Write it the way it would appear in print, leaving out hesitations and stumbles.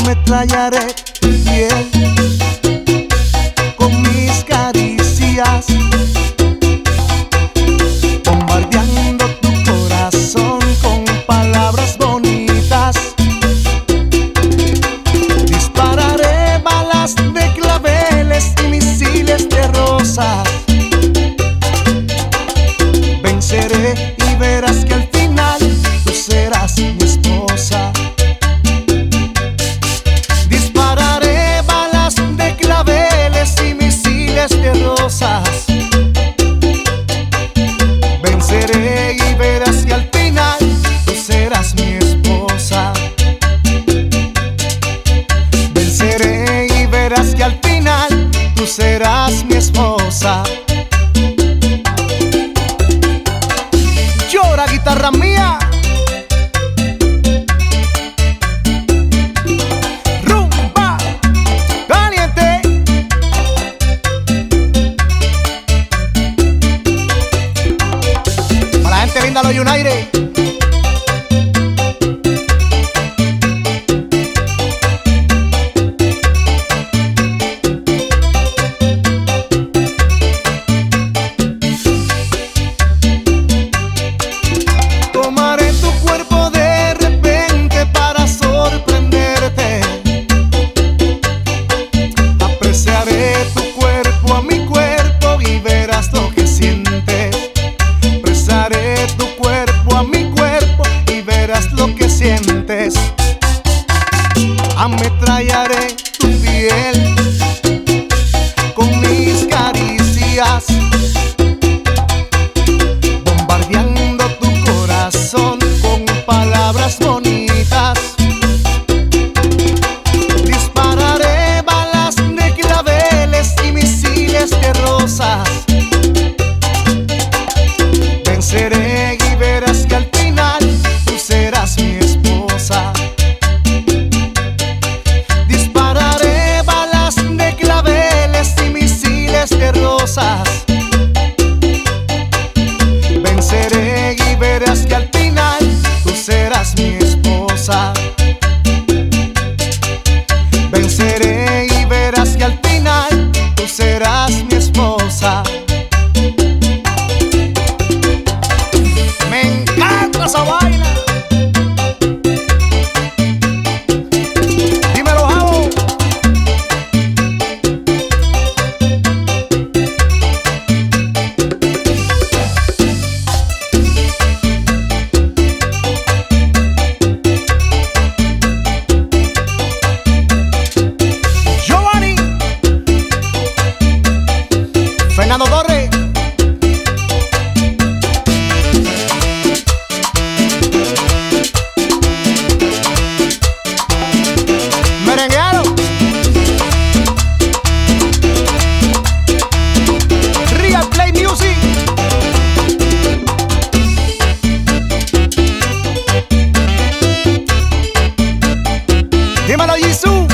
ametrallaré tu piel con mis caricias, bombardeando tu corazón con palabras bonitas. Dispararé balas de claveles y misiles de rosas. Venceré y verás que al final tú serás mi esposa. Dispararé balas de claveles y misiles de rosas. Venceré y verás que al final tú serás mi esposa. Venceré y verás que al final tú serás mi esposa. Llora, guitarra mía. Rumba caliente. Para la gente linda, los United. Tomaré tu cuerpo de repente para sorprenderte. Apreciaré tu cuerpo a mi cuerpo y verás lo que sientes. Apreciaré tu cuerpo a mi cuerpo y verás lo que sientes. Ametrallaré tu piel con mis caricias, bombardeando tu corazón con palabras bonitas. Dispararé balas de claveles y misiles de rosas. Venceré y verás que al final tú serás mi esposa. Dispararé balas de claveles y misiles de rosas. Venceré y verás que al final tú serás mi esposa. Venceré y verás que al final tú serás mi esposa. Me encanta esa vaina. Dímelo, Javo. Giovanni, Fernando Torres. Merengueado. Real Play Music. Dímelo, Jisoo.